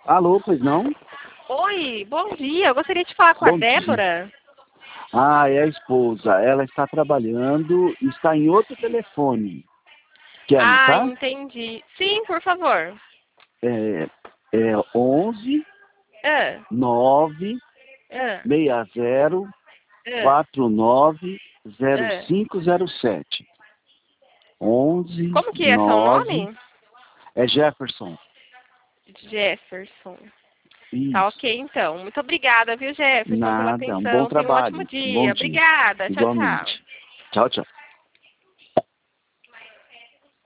Alô, pois não? Oi, bom dia. Eu gostaria de falar com a Bom dia. Débora. Ah, é a esposa. Ela está trabalhando e está em outro telefone. Quer Ah, anotar? entendi. Sim, por favor. É, é 11 Ah, 9 ah, 60 ah, 49 ah. 0507. 11 Como que é seu 9 nome? É Jefferson. Jefferson. Tá Isso. ok, então. Muito obrigada, viu, Jefferson, pela Nada. Um bom atenção. Tenha um ótimo trabalho. Um bom dia. dia. Obrigada. Tchau, tchau. Igualmente. Tchau, tchau.